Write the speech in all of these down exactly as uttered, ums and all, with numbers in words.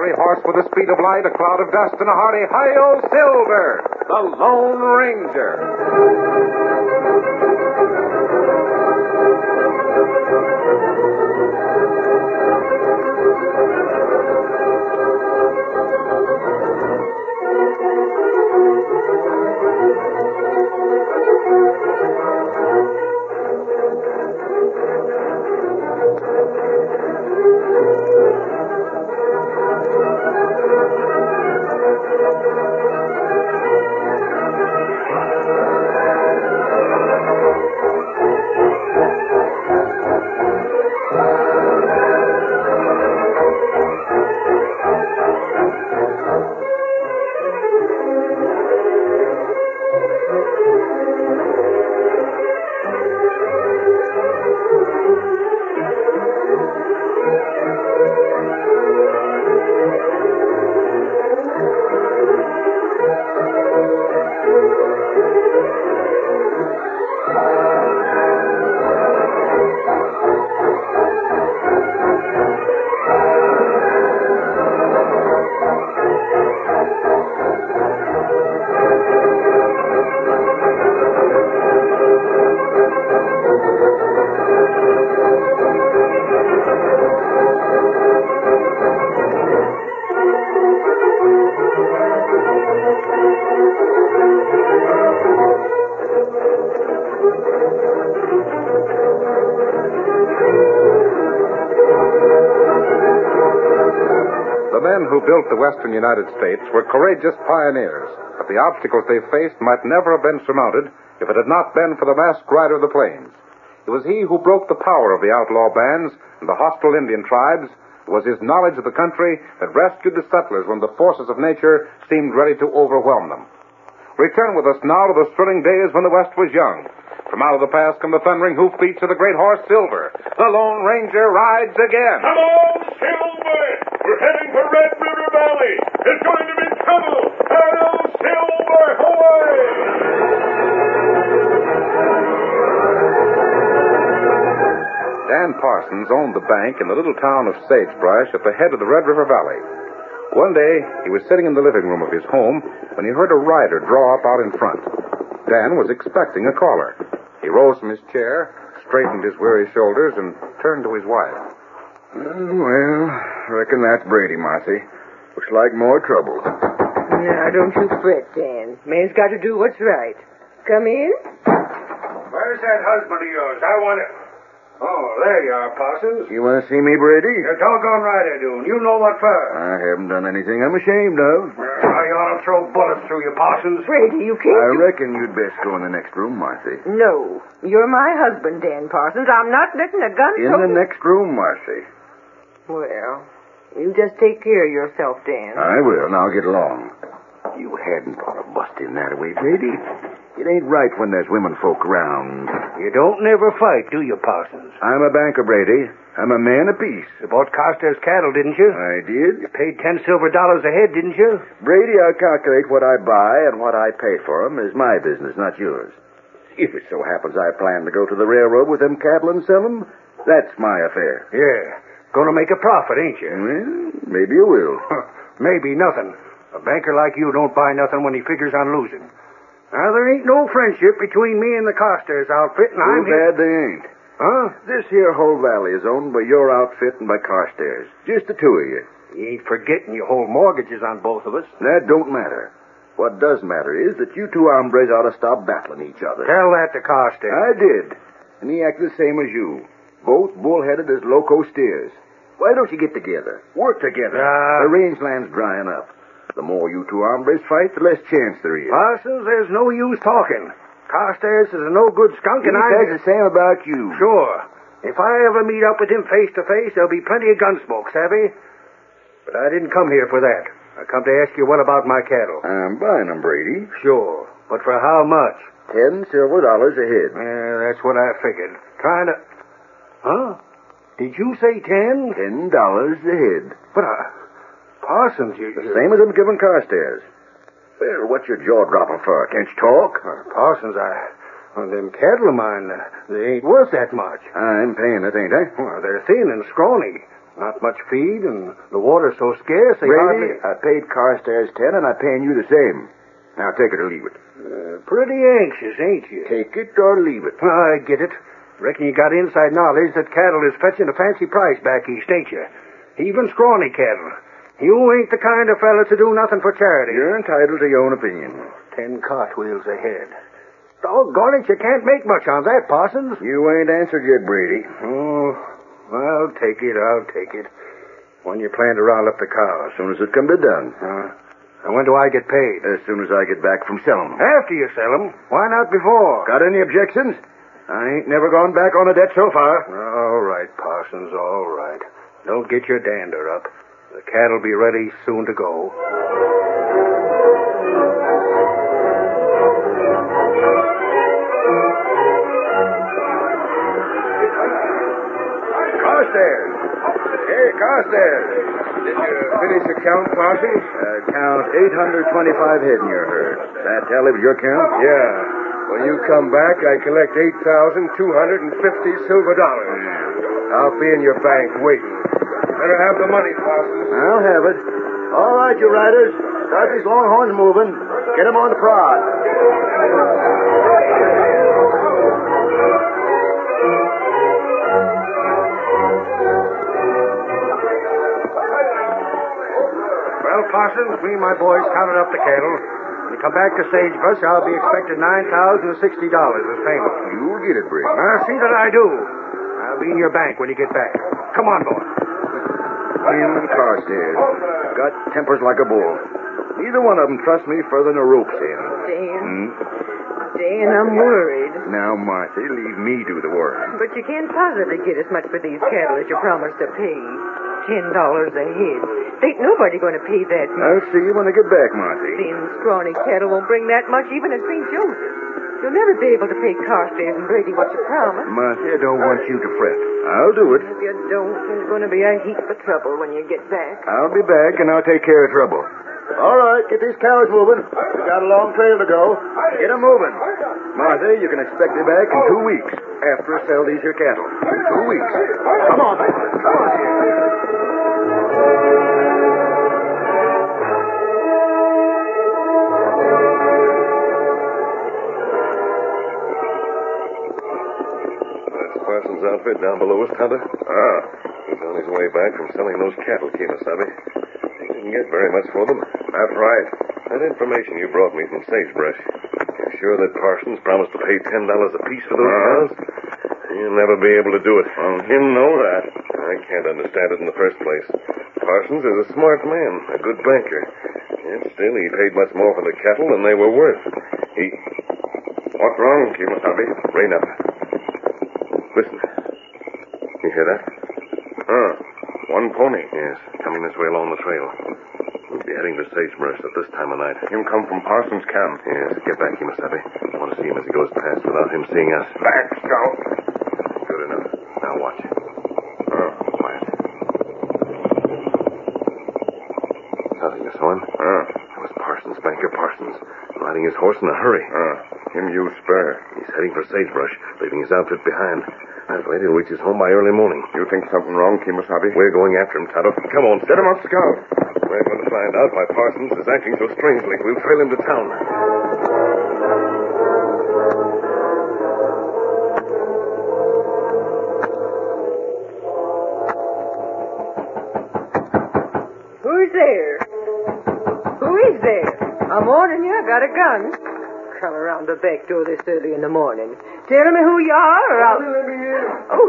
fiery horse with the speed of light, a cloud of dust, and a hearty hi-yo Silver, the Lone Ranger. The men who built the western United States were courageous pioneers, but the obstacles they faced might never have been surmounted if it had not been for the masked rider of the plains. It was he who broke the power of the outlaw bands and the hostile Indian tribes. It was his knowledge of the country that rescued the settlers when the forces of nature seemed ready to overwhelm them. Return with us now to the thrilling days when the West was young. From out of the past come the thundering hoofbeats of the great horse Silver. The Lone Ranger rides again. Come on, Silver! We're heading for Red River Valley. There's going to be trouble. Hail, Silver, away! Dan Parsons owned the bank in the little town of Sagebrush at the head of the Red River Valley. One day, he was sitting in the living room of his home when he heard a rider draw up out in front. Dan was expecting a caller. He rose from his chair, straightened his weary shoulders, and turned to his wife. Uh, well, reckon that's Brady, Marcy. Looks like more trouble. Now, don't you fret, Dan. Man's got to do what's right. Come in. Where's that husband of yours? I want to... Oh, there you are, Parsons. You want to see me, Brady? You're doggone right I do, and you know what for. I haven't done anything I'm ashamed of. I ought to throw bullets through you, Parsons. Brady, you can't... I reckon you'd best go in the next room, Marcy. No. You're my husband, Dan Parsons. I'm not letting a gun... In the next room, Marcy. Well, you just take care of yourself, Dan. I will. Now get along. You hadn't ought to bust in that way, Brady. It ain't right when there's women folk around. You don't never fight, do you, Parsons? I'm a banker, Brady. I'm a man of peace. You bought Carstairs cattle, didn't you? I did. You paid ten silver dollars a head, didn't you? Brady, I'll calculate what I buy and what I pay for 'em is my business, not yours. If it so happens I plan to go to the railroad with them cattle and sell 'em, that's my affair. Yeah. Gonna make a profit, ain't you? Well, maybe you will. Maybe nothing. A banker like you don't buy nothing when he figures on losing. Now, there ain't no friendship between me and the Carstairs outfit, and I'm Too here... bad they ain't. Huh? This here whole valley is owned by your outfit and by Carstairs. Just the two of you. You ain't forgetting you hold mortgages on both of us. That don't matter. What does matter is that you two hombres ought to stop battling each other. Tell that to Carstairs. I did. And he acted the same as you. Both bull-headed as loco steers. Why don't you get together? Work together. Uh, the rangeland's drying up. The more you two hombres fight, the less chance there is. Parsons, there's no use talking. Carstairs is a no-good skunk, He and I... says the same about you. Sure. If I ever meet up with him face-to-face, there'll be plenty of gun smoke, savvy? But I didn't come here for that. I come to ask you what about my cattle. I'm buying them, Brady. Sure. But for how much? Ten silver dollars a head. Yeah, that's what I figured. Trying to... Huh? Did you say ten? Ten dollars a head. But, uh... Parsons, you... The same as I'm giving Carstairs. Well, what's your jaw dropping for? Can't you talk? Uh, Parsons, I... Well, them cattle of mine, uh, they ain't worth that much. I'm paying it, ain't I? Well, they're thin and scrawny. Not much feed, and the water's so scarce they Brady, hardly... I paid Carstairs ten, and I'm paying you the same. Now take it or leave it. Uh, pretty anxious, ain't you? Take it or leave it. I get it. Reckon you got inside knowledge that cattle is fetching a fancy price back east, ain't you? Even scrawny cattle. You ain't the kind of fella to do nothing for charity. You're entitled to your own opinion. Ten cartwheels ahead. Doggone it, you can't make much on that, Parsons. You ain't answered yet, Brady. Oh, I'll take it, I'll take it. When you plan to round up the cows? As soon as it can be done. Uh, and when do I get paid? As soon as I get back from selling them. After you sell them. Why not before? Got any objections? I ain't never gone back on a debt so far. All right, Parsons, all right. Don't get your dander up. The cat'll be ready soon to go. Carstairs. Hey, Carstairs. Did you finish the count, Parsons? Uh, count eight hundred twenty-five head in your herd. That tally was your count? Yeah. When you come back, I collect eight thousand two hundred fifty silver dollars. I'll be in your bank waiting. Better have the money, Parsons. I'll have it. All right, you riders. Start these longhorns moving. Get them on the prod. Well, Parsons, me and my boys counted up the cattle. When we come back to Sagebrush, I'll be expecting nine thousand sixty dollars as payment. You'll get it, Brady. Now, see that I do. I'll be in your bank when you get back. Come on, boy. Him and Carstairs. Got tempers like a bull. Neither one of them trusts me further than a rope's end. Dan. Hmm? Dan, I'm worried. Now, Martha, leave me do the work. But you can't possibly get as much for these cattle as you promised to pay. Ten dollars a head. Ain't nobody going to pay that much. I'll see you when I get back, Martha. Them scrawny cattle won't bring that much even at Saint Joseph. You'll never be able to pay Carstairs and Brady what you promised. Martha, I don't want you to fret. I'll do it. If you don't, there's going to be a heap of trouble when you get back. I'll be back, and I'll take care of trouble. All right, get these cows moving. We got a long trail to go. Get 'em moving. Martha, you can expect me back in two weeks after I sell these here cattle. Two weeks. Come on, man. Come on here. Parsons' outfit down below us, Tonto? Ah. He's on his way back from selling those cattle, Kemosabe. He didn't get very much for them. That's right. That information you brought me from Sagebrush. You're sure that Parsons promised to pay ten dollars apiece for those uh, cows? He'll never be able to do it. Well, him know that. I can't understand it in the first place. Parsons is a smart man, a good banker. Yet still, he paid much more for the cattle than they were worth. He... What's wrong, Kemosabe? Rain up. Listen. You hear that? Huh. One pony. Yes, coming this way along the trail. We'll be heading to Sagebrush at this time of night. Him come from Parsons' camp. Yes, get back, Kemosabe. I want to see him as he goes past without him seeing us. Back, Scout. Good enough. Now watch. Oh, quiet. Nothing, you saw him? Uh. That was Parsons, Banker Parsons, riding his horse in a hurry. Uh. Him use spur. He's heading for Sagebrush, leaving his outfit behind. I'll wait he'll reach his home by early morning. You think something wrong, Kemosabe? We're going after him, Tonto. Come on, set him up, Scout. We're going to find out why Parsons is acting so strangely. We'll trail him to town. Who's there? Who is there? I'm warning you, I got a gun. Come around the back door this early in the morning. Tell me who you are, or I'll... Let me in. Oh.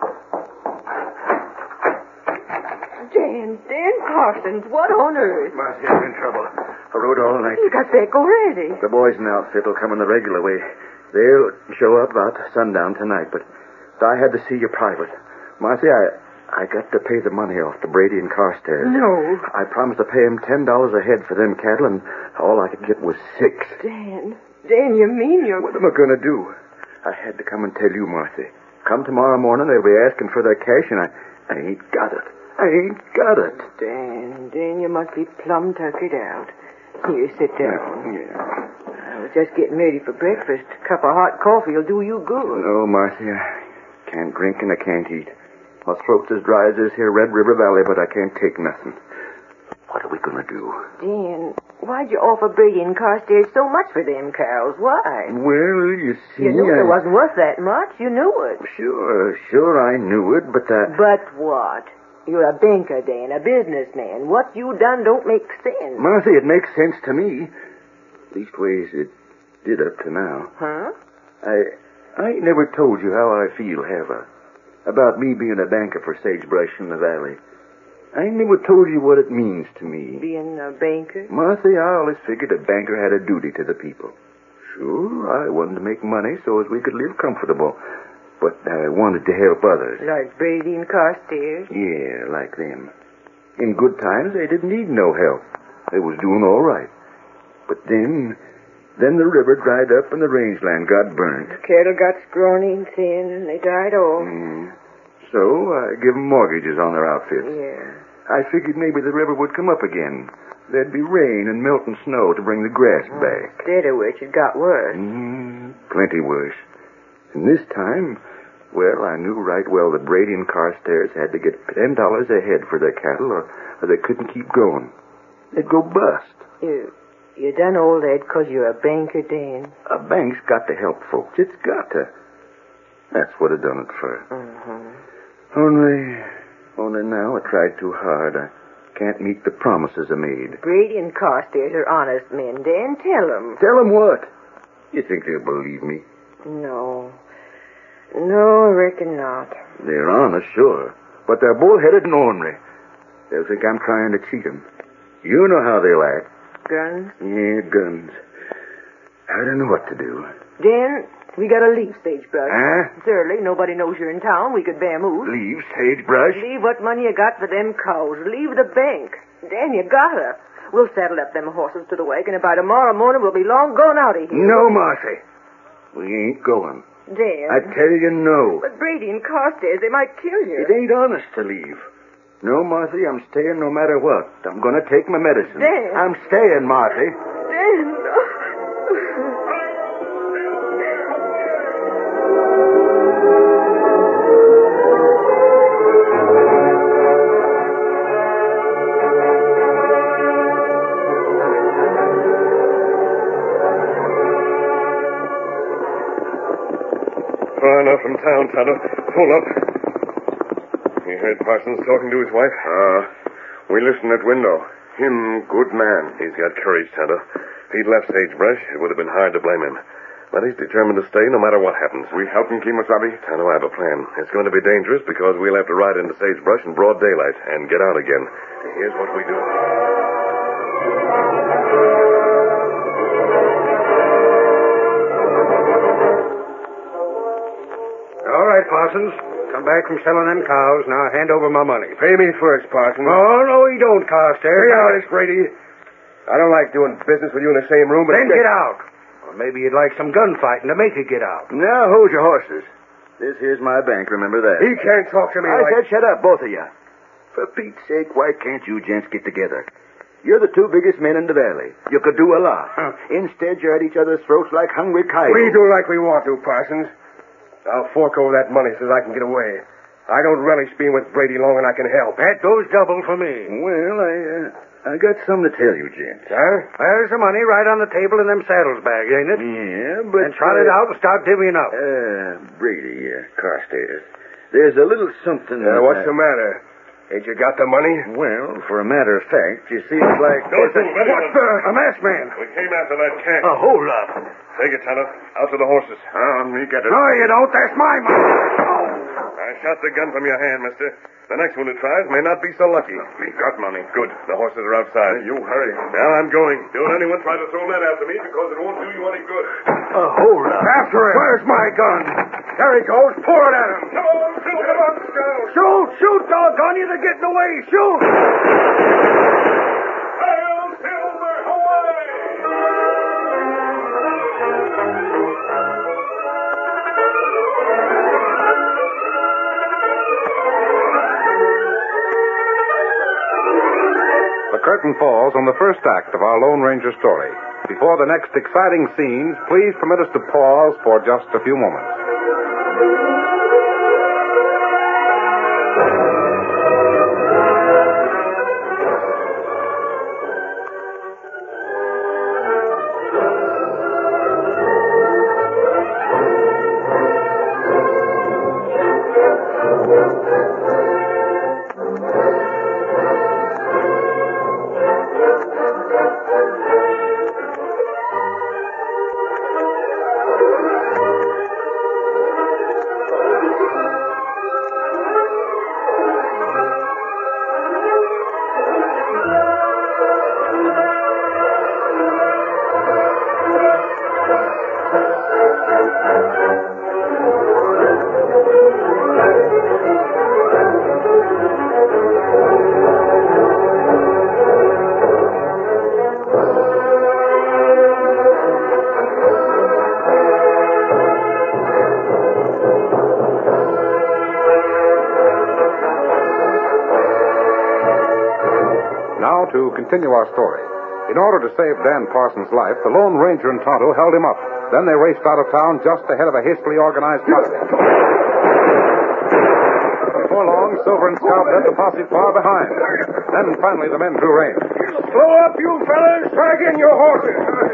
Dan, Dan Parsons, what on earth? Martha's in trouble. I rode all night. You got back already. The boys in the outfit will come in the regular way. They'll show up about sundown tonight, but I had to see you private. Martha, I... I got to pay the money off to Brady and Carstairs. No. I promised to pay him ten dollars a head for them cattle, and all I could get was six. Dan, Dan, you mean you're... What am I going to do? I had to come and tell you, Martha. Come tomorrow morning, they'll be asking for their cash, and I, I ain't got it. I ain't got it. Dan, Dan, you must be plumb tuckered out. Here, sit down. Yeah. I was just getting ready for breakfast. A cup of hot coffee will do you good. No, Martha, I can't drink and I can't eat. My throat's as dry as this here Red River Valley, but I can't take nothing. What are we gonna do? Dan, why'd you offer Brady and Carstairs so much for them cows? Why? Well, you see, You knew I... it wasn't worth that much. You knew it. Sure, sure, I knew it, but that... But what? You're a banker, Dan, a businessman. What you done don't make sense. Martha, it makes sense to me. Leastways, it did up to now. Huh? I I ain't never told you how I feel, have I? About me being a banker for Sagebrush in the Valley. I ain't never told you what it means to me. Being a banker? Martha, I always figured a banker had a duty to the people. Sure, I wanted to make money so as we could live comfortable. But I wanted to help others. Like Brady and Carstairs? Yeah, like them. In good times, they didn't need no help. They was doing all right. But then, then the river dried up and the rangeland got burnt. The cattle got scrawny and thin, and they died off. Mm. So I give 'em mortgages on their outfits. Yeah. I figured maybe the river would come up again. There'd be rain and melting snow to bring the grass back. Instead of which, it got worse. Mm, plenty worse. And this time, well, I knew right well that Brady and Carstairs had to get ten dollars a head for their cattle, or, or they couldn't keep going. They'd go bust. You, you done all that 'cause you're a banker, Dan? A bank's got to help folks. It's got to. That's what I done it for. Mm-hmm. Only, only now I tried too hard. I can't meet the promises I made. Brady and Carstairs are honest men, Dan. Tell them. Tell them what? You think they'll believe me? No. No, I reckon not. They're honest, sure. But they're bullheaded and ornery. They'll think I'm trying to cheat them. You know how they'll act. Guns? Yeah, guns. I don't know what to do. Dan, we gotta leave Sagebrush. Huh? It's early. Nobody knows you're in town. We could bear move. Leave Sagebrush? Leave what money you got for them cows. Leave the bank. Dan, you gotta. We'll saddle up them horses to the wagon, and by tomorrow morning we'll be long gone out of here. No, Marcy. We ain't going. Dan. I tell you no. But Brady and Carstairs, they might kill you. It ain't honest to leave. No, Marcy, I'm staying no matter what. I'm going to take my medicine. Dan. I'm staying, Marcy. Dan. Far enough from town, Tonto. Pull up. You heard Parsons talking to his wife? Ah, uh, we listened at window. Him good man. He's got courage, Tonto. If he'd left Sagebrush, it would have been hard to blame him. But he's determined to stay no matter what happens. We help him, Kemosabe? Tonto, I have a plan. It's going to be dangerous because we'll have to ride into Sagebrush in broad daylight and get out again. Here's what we do. All right, Parsons. Come back from selling them cows. Now hand over my money. Pay me first, Parsons. Oh, no, he don't, Carstairs. Stay out, this Brady. I don't like doing business with you in the same room, but... Then get out. Or maybe you'd like some gunfighting to make you get out. Now, hold your horses. This here's my bank, remember that. He can't talk to me I like... said shut up, both of you. For Pete's sake, why can't you gents get together? You're the two biggest men in the valley. You could do a lot. Huh. Instead, you're at each other's throats like hungry coyotes. We do like we want to, Parsons. I'll fork over that money so that I can get away. I don't relish being with Brady long and I can help. That goes double for me. Well, I, uh, I got something to tell you, gents. Huh? There's the money right on the table in them saddles bags, ain't it? Yeah, but... And trot it uh, out and start divvying up. Uh, Brady, uh, Carstairs. There's a little something... Uh, that what's I- the matter? Ain't you got the money? Well, for a matter of fact, you see, it's like... Don't move, anyone. What the... A masked man. We came after that camp. Oh, hold up. Take it, Tonto. Out to the horses. Oh, me get it. No, you don't. That's my money. I shot the gun from your hand, mister. The next one who tries may not be so lucky. We got money. Good. The horses are outside. You hurry. Now I'm going. Don't anyone try to throw that after me because it won't do you any good. Oh, hold up. After him. Where's my gun? There he goes. Pour it at him. Come on, shoot! Come on, Scout! Shoot, shoot, doggone you. They're getting away. Shoot. Hail Silver, away! The curtain falls on the first act of our Lone Ranger story. Before the next exciting scenes, please permit us to pause for just a few moments. now to continue our story. In order to save Dan Parsons' life, the Lone Ranger and Tonto held him up. Then they raced out of town just ahead of a hastily organized posse. Before long, Silver and Scout led the posse far behind. Then finally the men drew rein. Slow up, you fellas. Try again your horses.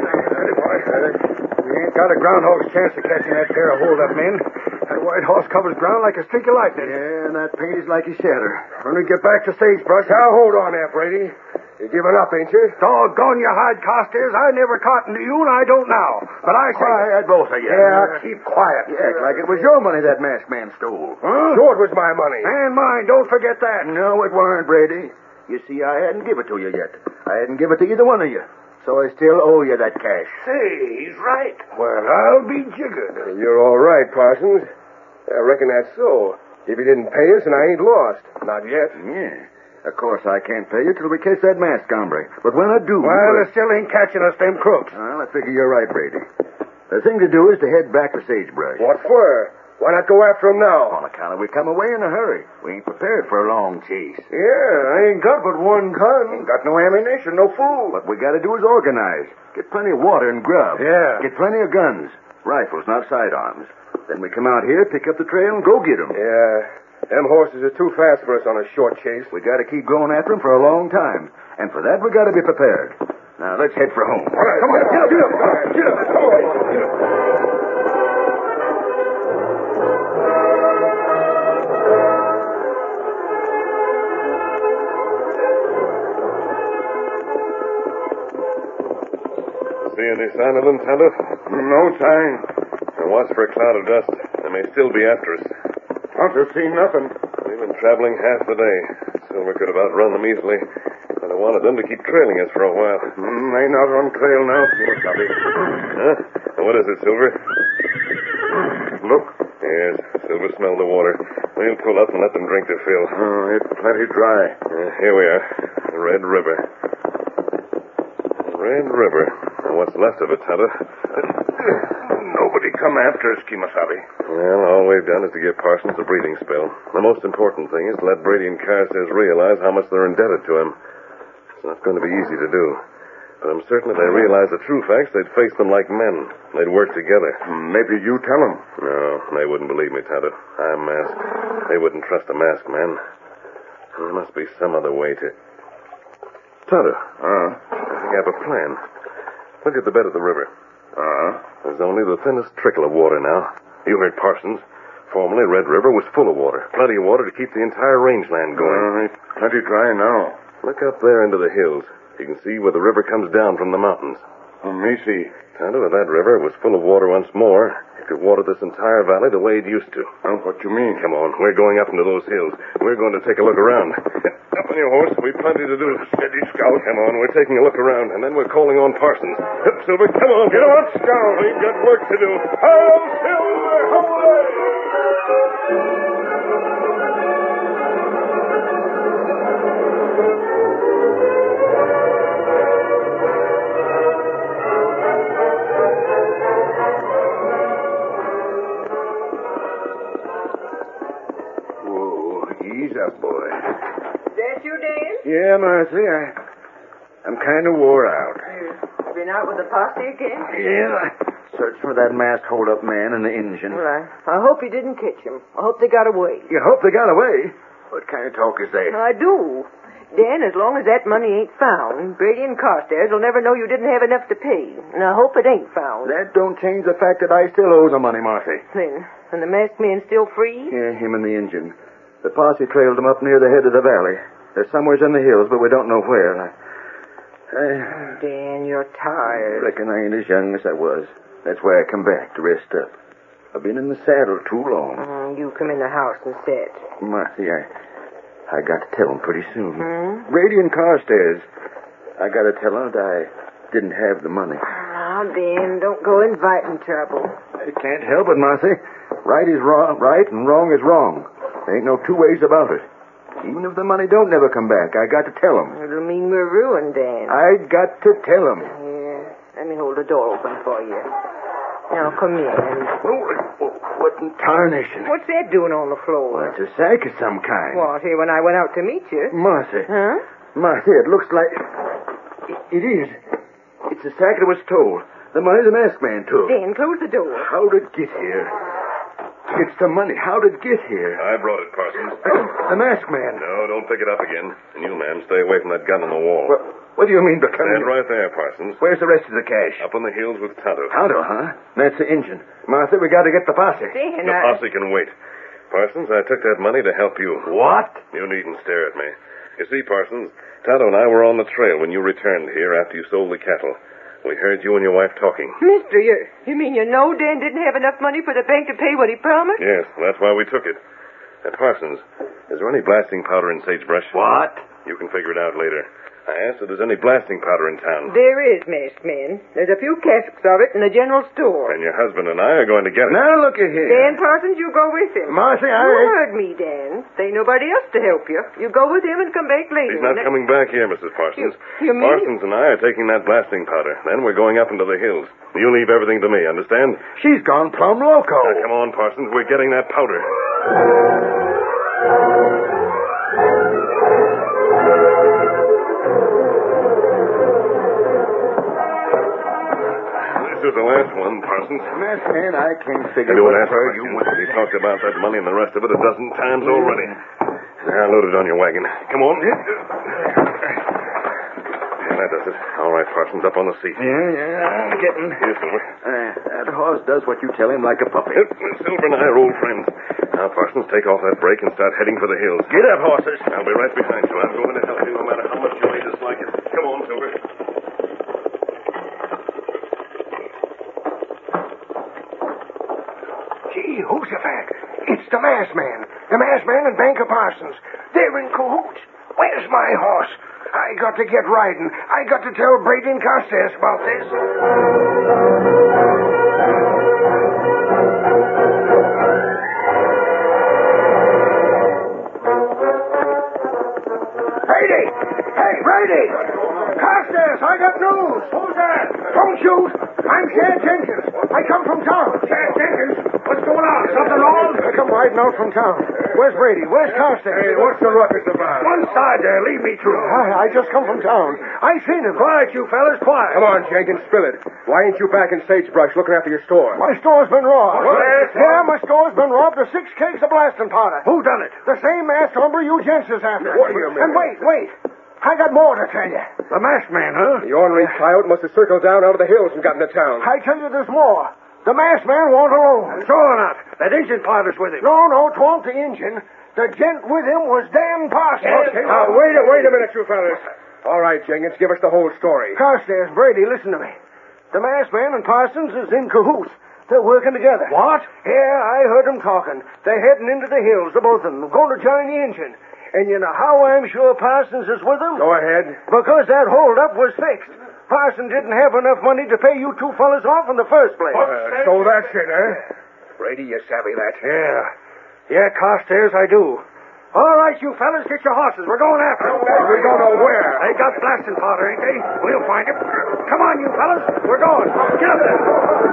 We ain't got a groundhog's chance of catching that pair of hold-up men. That white horse covers ground like a streak of lightning. Yeah, and that paint is like a shatter. When we get back to Sagebrush, Now, hold on there, Brady. You giving up, ain't you? doggone you, hide Costas. I never cottoned to you, and I don't now. But I say... Quiet, both of you. Yeah, keep quiet. You act like it was your money that masked man stole. Huh? Sure, it was my money. And mine, don't forget that. No, it weren't, Brady. You see, I hadn't give it to you yet. I hadn't give it to either one of you. So I still owe you that cash. Say, he's right. Well, I'll be jiggered. You're all right, Parsons. I reckon that's so. If you didn't pay us, and I ain't lost. Not yet. Yeah. Of course, I can't pay you till we catch that masked hombre. But when I do... Well, they still ain't catching us, them crooks. Well, I figure you're right, Brady. The thing to do is to head back to Sagebrush. What for? Why not go after him now? On account of we come away in a hurry. We ain't prepared for a long chase. Yeah, I ain't got but one gun. Ain't got no ammunition, no food. What we gotta do is organize. Get plenty of water and grub. Yeah. Get plenty of guns. Rifles, not sidearms. Then we come out here, pick up the trail, and go get 'em. Yeah. Them horses are too fast for us on a short chase. We gotta keep going after 'em for a long time. And for that, we gotta be prepared. Now, let's head for home. All right, come on, get up, get up, get up. Get up. See any sign of them, Tonto? No sign. Now watch for a cloud of dust. They may still be after us. Tonto seen nothing. We've been traveling half the day. Silver could have outrun them easily. But I wanted them to keep trailing us for a while. Mm, they not on trail now. Copy. Huh? Now, what is it, Silver? Look. Yes, Silver smelled the water. We'll pull up and let them drink their fill. Oh, it's plenty dry. Uh, here we are. The Red River. Red River. Now, what's left of it, Tonto? Nobody come after us, Kimasabi. Well, all we've done is to give Parsons a breathing spell. The most important thing is to let Brady and Carstairs realize how much they're indebted to him. It's not going to be easy to do. But I'm certain if they realized the true facts, they'd face them like men. They'd work together. Maybe you tell them. No, they wouldn't believe me, Tonto. I'm masked. They wouldn't trust a masked man. There must be some other way to... Tonto. Uh, I think I have a plan. Look at the bed of the river. uh, There's only the thinnest trickle of water now. You heard Parsons. Formerly, Red River was full of water. Plenty of water to keep the entire rangeland going. uh, it's plenty dry now. Look up there into the hills. You can see where the river comes down from the mountains. Let me see. Tonto, if that river was full of water once more, it could water this entire valley the way it used to. Well, what you mean? Come on, we're going up into those hills. We're going to take a look around. Up on your horse. We've plenty to do. Steady, Scout. Come on, we're taking a look around, and then we're calling on Parsons. Up, Silver, come on. Get on, Scout. We've got work to do. Ho, Silver, Whoa, ease up, boy. That you, Dan? Yeah, Marcy, I, I'm kind of wore out. You been out with the posse again? Yeah, I searched for that masked hold-up man and the engine. Well, I, I hope you didn't catch him. I hope they got away. You hope they got away? What kind of talk is that? I do. Dan, as long as that money ain't found, Brady and Carstairs will never know you didn't have enough to pay. And I hope it ain't found. That don't change the fact that I still owe the money, Marcy. Then, and the masked man still free? Yeah, him and the engine. The posse trailed him up near the head of the valley. They're somewheres in the hills, but we don't know where. I, I Dan, you're tired. reckon I ain't as young as I was. That's why I come back to rest up. I've been in the saddle too long. Mm, you come in the house and sit. Marcy, I, I got to tell them pretty soon. Hmm? Brady and Carstairs. I got to tell them that I didn't have the money. Oh, Dan, don't go inviting trouble. I can't help it, Marcy. Right is wrong, right, and wrong is wrong. There ain't no two ways about it. Even if the money don't never come back, I got to tell them. It'll mean we're ruined, Dan. I got to tell them. Yeah, let me hold the door open for you. Now, come in. Oh, what in tarnation? What's that doing on the floor? Well, it's a sack of some kind. What, here when I went out to meet you? Marcy, Huh? Martha, it looks like... It is. It's the sack that was stole. The money the masked man took. Dan, close the door. How did it get here? It's the money. How did it get here? I brought it, Parsons. The masked man. No, don't pick it up again. And you, ma'am, stay away from that gun on the wall. What, what do you mean by coming? Stand right there, Parsons. Where's the rest of the cash? Up on the hills with Tonto. Tonto, huh? That's the engine. Martha, we got to get the posse. Dan, The I... posse can wait. Parsons, I took that money to help you. What? You needn't stare at me. You see, Parsons, Tonto and I were on the trail when you returned here after you sold the cattle. We heard you and your wife talking. Mister, you, you mean you know Dan didn't have enough money for the bank to pay what he promised? Yes, that's why we took it. And Parsons, is there any blasting powder in Sagebrush? What? You can figure it out later. I asked if there's any blasting powder in town. There is, masked man. There's a few casks of it in the general store. And your husband and I are going to get it. Now, look at here. Dan Parsons, you go with him. Martha, I... You heard me, Dan. There ain't nobody else to help you. You go with him and come back later. He's not And coming back here, Missus Parsons. You- you mean- Parsons and I are taking that blasting powder. Then we're going up into the hills. You leave everything to me, understand? She's gone plumb loco. Now, come on, Parsons. We're getting that powder. This is the last one, Parsons. Masked man, I can't figure You don't what ask for questions. you want. We talked about that money and the rest of it a dozen times already. Now, load it on your wagon. Come on. Yeah, that does it. All right, Parsons, up on the seat. Yeah, yeah, I'm getting... Here, Silver. Uh, that horse does what you tell him like a puppy. Yep, Silver and I are old friends. Now, Parsons, take off that brake and start heading for the hills. Get up, horses. I'll be right behind you. I'm going to help you no matter how much you may dislike it. Come on, Silver. Gee, Jehoshaphat, it's the masked man. The masked man and Banker Parsons. They're in cahoots. Where's my horse? I got to get riding. I got to tell Brady and Costes about this. Brady! Hey, Brady! Costes, I got news. Who's that? Don't shoot. I'm Shad Jenkins. I come from town. Shad Jenkins? What's going on? Something wrong? I come riding out from town. Where's Brady? Where's Costes? Hey, what's the ruckus about? One side there. Lead me through. I, I just come from town. I seen him. Quiet, you fellas. Quiet. Come on, Jenkins, spill it. Why ain't you back in Sagebrush looking after your store? My store's been robbed. What? Yeah, my store's been robbed of six cakes of blasting powder. Who done it? The same masked hombre you gents is after. What do you mean? And wait, wait. I got more to tell you. The masked man, huh? The ornery coyote must have circled down out of the hills and gotten to town. I tell you there's more. The masked man won't alone. Sure not. That engine pilot's with him. No, no, 'twon't the engine. The gent with him was Dan Parsons. Okay, now, wait a, wait a minute, you fellas. All right, Jenkins, give us the whole story. Carstairs, Brady, listen to me. The masked man and Parsons is in cahoots. They're working together. What? Yeah, I heard them talking. They're heading into the hills, the both of them, going to join the engine. And you know how I'm sure Parsons is with them? Go ahead. Because that holdup was fixed. Parsons didn't have enough money to pay you two fellas off in the first place. Uh, so that's it, eh? Brady, you savvy that? Yeah. Yeah, Carstairs, I do. All right, you fellas, get your horses. We're going after them. We don't know where. They got blasting powder, ain't they? We'll find them. Come on, you fellas. We're going. Get up there.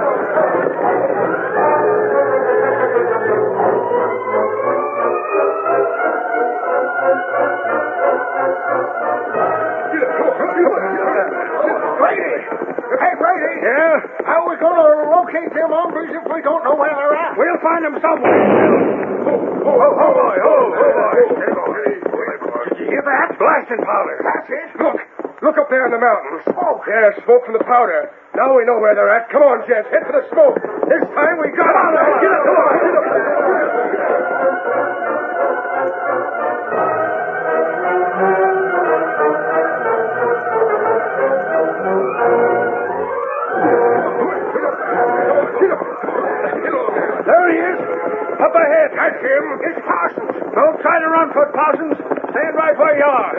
Brady! Hey, Brady! Yeah? How are we going to locate them hombres if we don't know where they're at? We'll find them somewhere. Oh, oh, oh, boy, oh, oh, boy. Did you hear that? Blasting powder. That's it. Look, look up there in the mountains. Smoke. Yeah, smoke from the powder. Now we know where they're at. Come on, gents, head for the smoke. This time we got Come on, it. get up, come on, get up. There he is. Up ahead. That's him. It's Parsons. Don't try to run, Foot Parsons. Stand right where you are.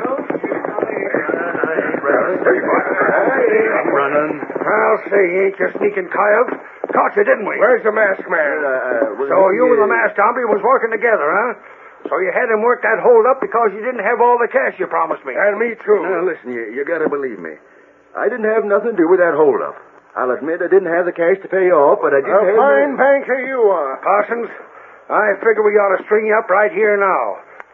I'm running. I'll say, ain't you sneaking coyote? Caught you, didn't we? Where's the masked man? Uh, So you and the masked hombre was working together, huh? So you had him work that hold up because you didn't have all the cash you promised me. And me, too. Now, listen, you, you gotta believe me. I didn't have nothing to do with that holdup. I'll admit I didn't have the cash to pay you off, but I did A have... fine banker you are. Parsons, I figure we ought to string you up right here now.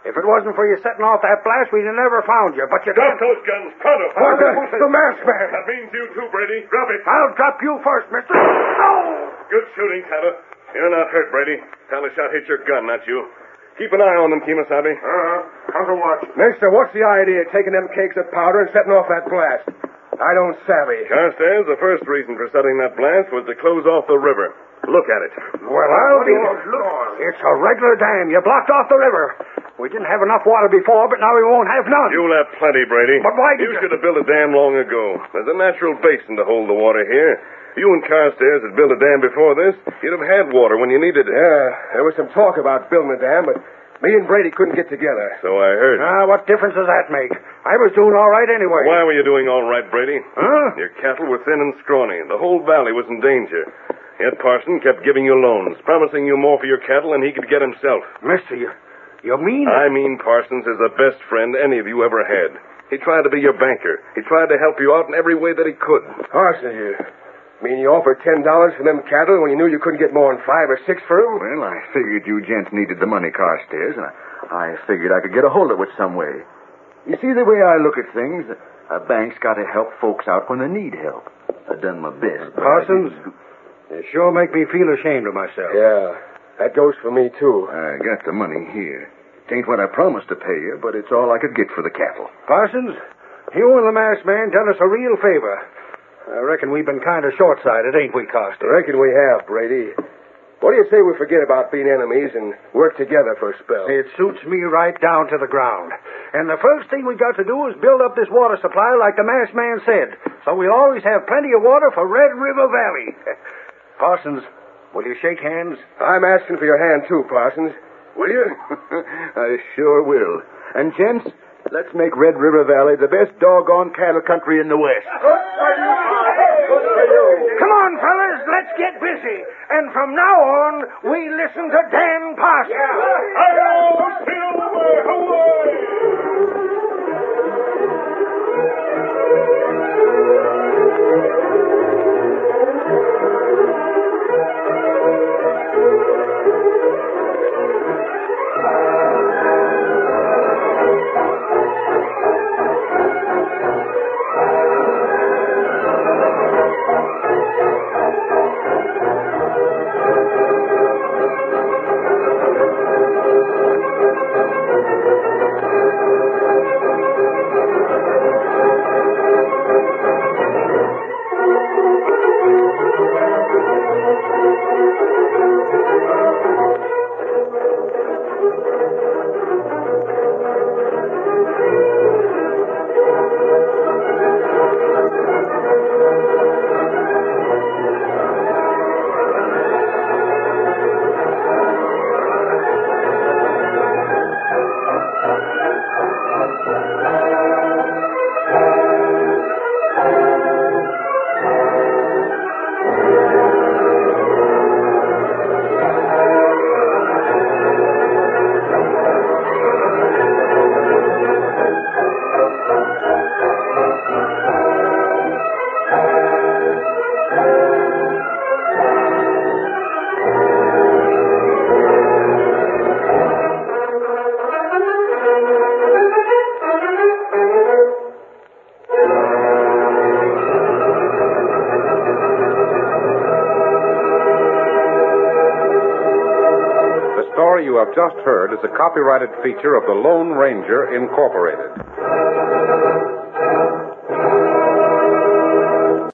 If it wasn't for you setting off that blast, we'd have never found you. But you Drop can't. those guns. Pronto. Oh, the, the masked man. That means you too, Brady. Drop it. I'll drop you first, mister. Oh! Good shooting, Tonto. You're not hurt, Brady. Tonto shot hit your gun, not you. Keep an eye on them, Kemosabe. Uh-huh. How's the watch? Mister, what's the idea of taking them cakes of powder and setting off that blast? I don't savvy. Carstairs, the first reason for setting that blast was to close off the river. Look at it. Well, I'll be... It's a regular dam. You blocked off the river. We didn't have enough water before, but now we won't have none. You'll have plenty, Brady. But why did you... you... should have built a dam long ago. There's a natural basin to hold the water here. You and Carstairs had built a dam before this. You'd have had water when you needed it. Yeah, there was some talk about building a dam, but me and Brady couldn't get together. So I heard. Ah, what difference does that make? I was doing all right anyway. Why were you doing all right, Brady? Huh? Your cattle were thin and scrawny. The whole valley was in danger. Yet Parson kept giving you loans, promising you more for your cattle than he could get himself. Mister, you, you mean... I mean Parsons is the best friend any of you ever had. He tried to be your banker. He tried to help you out in every way that he could. Parson, you mean you offered ten dollars for them cattle when you knew you couldn't get more than five or six for them? Well, I figured you gents needed the money, Carstairs, and I, I figured I could get a hold of it some way. You see, the way I look at things, a bank's got to help folks out when they need help. I done my best. but I Parsons, didn't- you sure make me feel ashamed of myself. Yeah, that goes for me, too. I got the money here. It ain't what I promised to pay you, but it's all I could get for the cattle. Parsons, you and the masked man done us a real favor. I reckon we've been kind of short-sighted, ain't we, I Carstairs? reckon we have, Brady. What do you say we forget about being enemies and work together for a spell? It suits me right down to the ground. And the first thing we got to do is build up this water supply like the masked man said, so we'll always have plenty of water for Red River Valley. Parsons, will you shake hands? I'm asking for your hand, too, Parsons. Will you? I sure will. And, gents, let's make Red River Valley the best doggone cattle country in the West. Come on, fellas, let's get busy. And from now on, we listen to Dan Parsons. You have just heard is a copyrighted feature of the Lone Ranger, Incorporated.